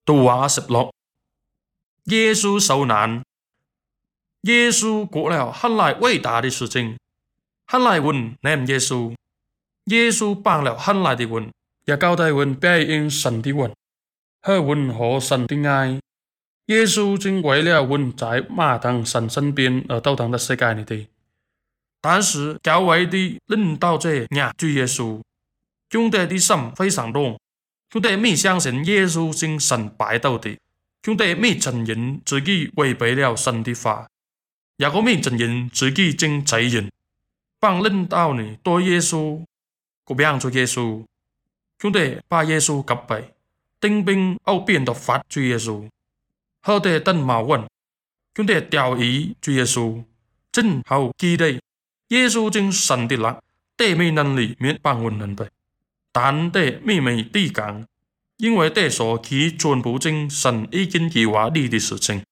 度話十六，耶穌受難，耶穌過了很來偉大的事情，很來運念耶穌，耶穌幫了很來的運，也交代運表現神的運，和運和神的愛。耶穌正為了運在馬當神身邊而到當的世界裏的。但是教會的領導者也主耶穌，兄弟的心非常濃，兄弟未相信耶穌是神擺到的，兄弟未承認自己違背了神的法，也個未承認自己正罪人，幫領導呢對耶穌，個幫助耶穌，兄弟把耶穌擊敗，定並後變到法主耶穌，後弟等矛盾，兄弟調疑主耶穌，正好記得耶穌正神的力，弟沒能力免幫我們的，但弟沒抵抗，因為弟所其全部正神已經計劃你的事情。